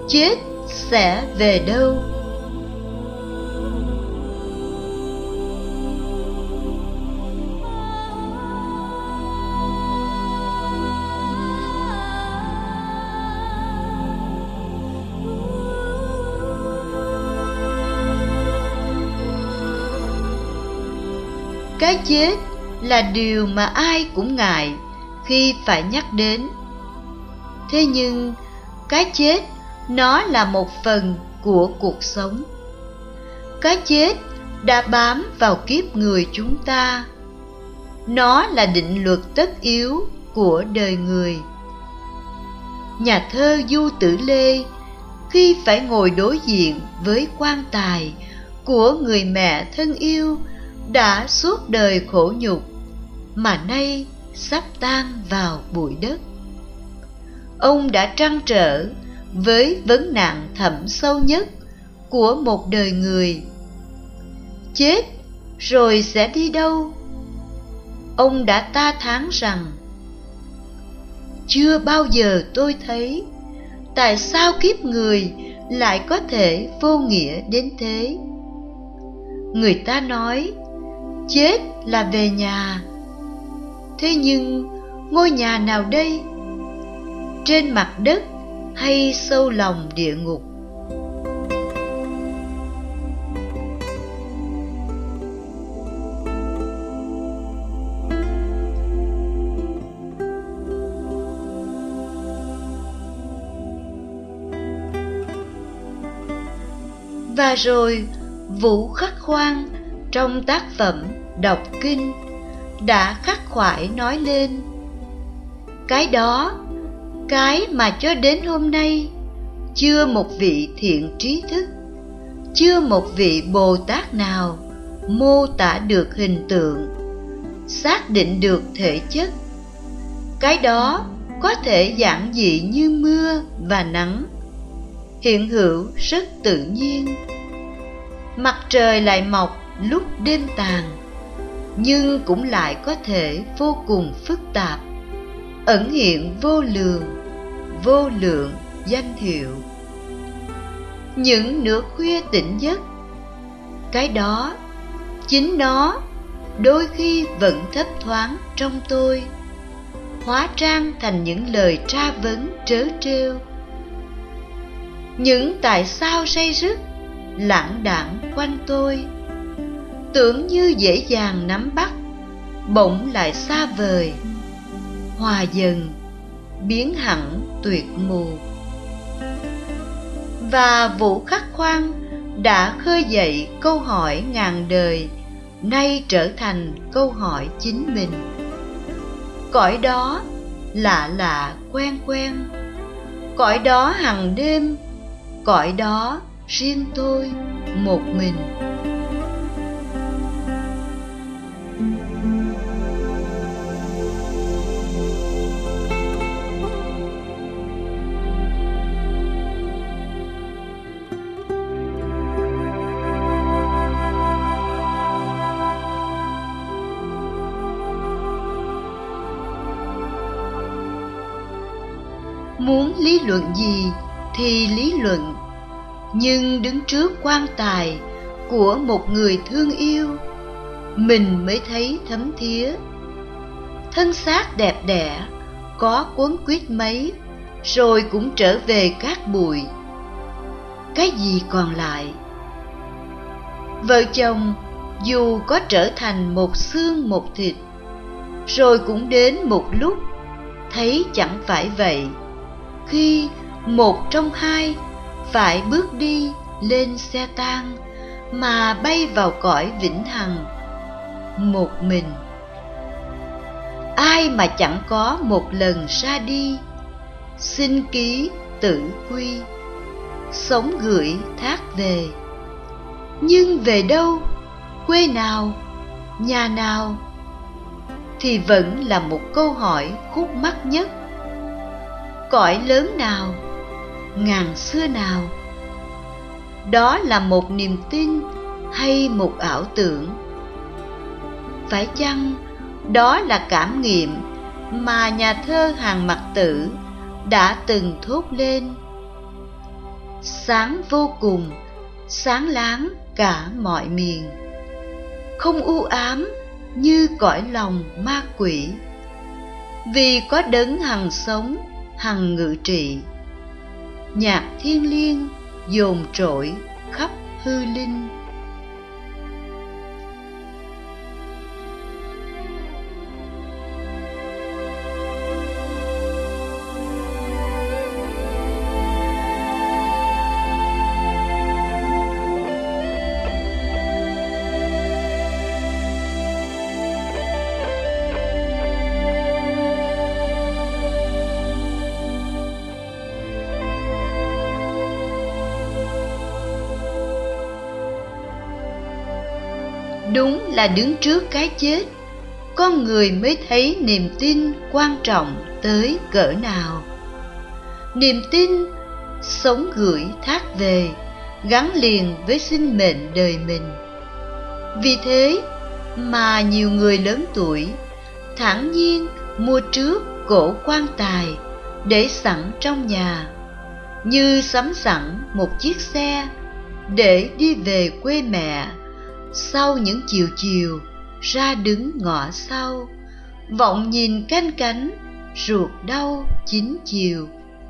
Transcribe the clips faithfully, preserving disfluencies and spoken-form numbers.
chết sẽ về đâu? Cái chết là điều mà ai cũng ngại khi phải nhắc đến. Thế nhưng cái chết nó là một phần của cuộc sống. Cái chết đã bám vào kiếp người chúng ta. Nó là định luật tất yếu của đời người. Nhà thơ Du Tử Lê khi phải ngồi đối diện với quan tài của người mẹ thân yêu đã suốt đời khổ nhục, mà nay sắp tan vào bụi đất. Ông đã trăn trở với vấn nạn thẳm sâu nhất của một đời người. Chết rồi sẽ đi đâu? Ông đã ta thán rằng: chưa bao giờ tôi thấy tại sao kiếp người lại có thể vô nghĩa đến thế. Người ta nói chết là về nhà. Thế nhưng ngôi nhà nào đây? Trên mặt đất hay sâu lòng địa ngục? Và rồi Vũ Khắc Khoan trong tác phẩm Đọc Kinh đã khắc khoải nói lên: cái đó, cái mà cho đến hôm nay chưa một vị thiện trí thức, chưa một vị Bồ Tát nào mô tả được hình tượng, xác định được thể chất. Cái đó có thể giản dị như mưa và nắng, hiện hữu rất tự nhiên. Mặt trời lại mọc lúc đêm tàn, nhưng cũng lại có thể vô cùng phức tạp, ẩn hiện vô lường, vô lượng danh hiệu. Những nửa khuya tỉnh giấc, cái đó, chính nó đôi khi vẫn thấp thoáng trong tôi, hóa trang thành những lời tra vấn trớ trêu. Những tại sao say rứt lãng đãng quanh tôi, tưởng như dễ dàng nắm bắt, bỗng lại xa vời, hòa dần, biến hẳn tuyệt mù. Và Vũ Khắc Khoan đã khơi dậy câu hỏi ngàn đời, nay trở thành câu hỏi chính mình. Cõi đó lạ lạ quen quen, cõi đó hằng đêm, cõi đó riêng tôi một mình. Muốn lý luận gì thì lý luận, nhưng đứng trước quan tài của một người thương yêu, mình mới thấy thấm thía. Thân xác đẹp đẽ, có quấn quýt mấy, rồi cũng trở về cát bụi. Cái gì còn lại? Vợ chồng dù có trở thành một xương một thịt, rồi cũng đến một lúc thấy chẳng phải vậy, khi một trong hai phải bước đi lên xe tang mà bay vào cõi vĩnh hằng một mình. Ai mà chẳng có một lần ra đi, sinh ký tử quy, sống gửi thác về. Nhưng về đâu, quê nào, nhà nào, thì vẫn là một câu hỏi khúc mắc nhất. Cõi lớn nào, ngàn xưa nào? Đó là một niềm tin hay một ảo tưởng? Phải chăng đó là cảm nghiệm mà nhà thơ Hàn Mặc Tử đã từng thốt lên: sáng vô cùng, sáng láng cả mọi miền, không u ám như cõi lòng ma quỷ, vì có đấng hằng sống hằng ngự trị. Nhạc thiêng liêng dồn trỗi khắp hư linh. Đúng là đứng trước cái chết, con người mới thấy niềm tin quan trọng tới cỡ nào. Niềm tin sống gửi thác về, gắn liền với sinh mệnh đời mình. Vì thế mà nhiều người lớn tuổi thản nhiên mua trước cỗ quan tài để sẵn trong nhà, như sắm sẵn một chiếc xe để đi về quê mẹ. Sau những chiều chiều ra đứng ngõ sau, vọng nhìn canh cánh ruột đau chín chiều.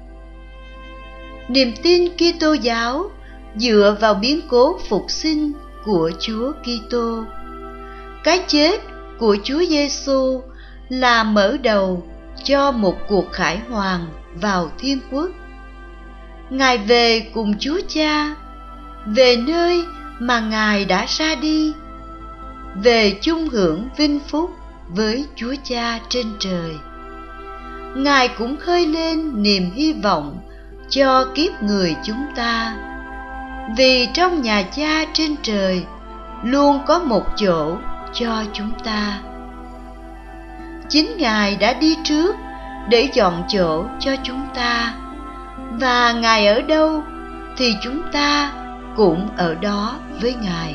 Niềm tin Kitô giáo dựa vào biến cố phục sinh của Chúa Kitô. Cái chết của Chúa Giêsu là mở đầu cho một cuộc khải hoàn vào thiên quốc. Ngài về cùng Chúa Cha, về nơi mà Ngài đã ra đi, về chung hưởng vinh phúc với Chúa Cha trên trời. Ngài cũng khơi lên niềm hy vọng cho kiếp người chúng ta, vì trong nhà Cha trên trời luôn có một chỗ cho chúng ta. Chính Ngài đã đi trước để dọn chỗ cho chúng ta, và Ngài ở đâu thì chúng ta cũng ở đó với Ngài.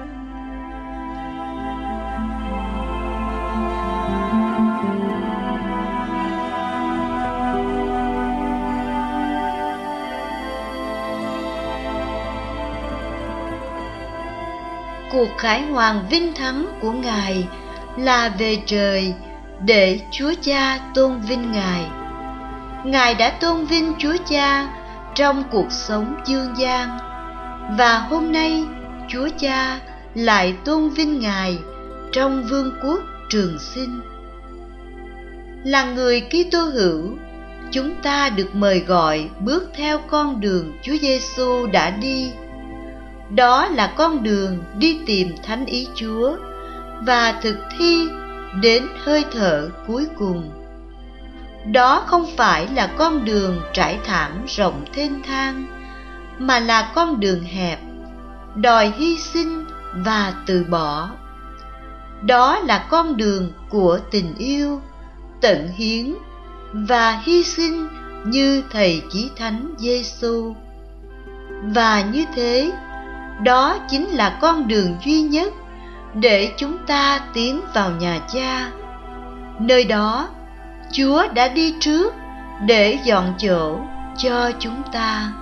Cuộc khải hoàn vinh thắng của Ngài là về trời để Chúa Cha tôn vinh Ngài. Ngài đã tôn vinh Chúa Cha trong cuộc sống dương gian, và hôm nay Chúa Cha lại tôn vinh Ngài trong vương quốc trường sinh. Là người Kitô hữu, chúng ta được mời gọi bước theo con đường Chúa Giêsu đã đi. Đó là con đường đi tìm thánh ý Chúa và thực thi đến hơi thở cuối cùng. Đó không phải là con đường trải thảm rộng thênh thang, mà là con đường hẹp, đòi hy sinh và từ bỏ. Đó là con đường của tình yêu, tận hiến và hy sinh như Thầy Chí Thánh Giêsu. Và như thế, đó chính là con đường duy nhất để chúng ta tiến vào nhà Cha. Nơi đó, Chúa đã đi trước để dọn chỗ cho chúng ta.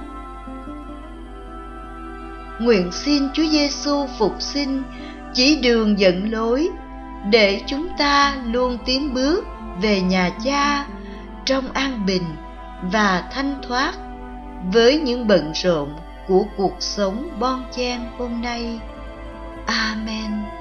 Nguyện xin Chúa Giêsu phục sinh chỉ đường dẫn lối để chúng ta luôn tiến bước về nhà Cha trong an bình và thanh thoát với những bận rộn của cuộc sống bon chen hôm nay. Amen.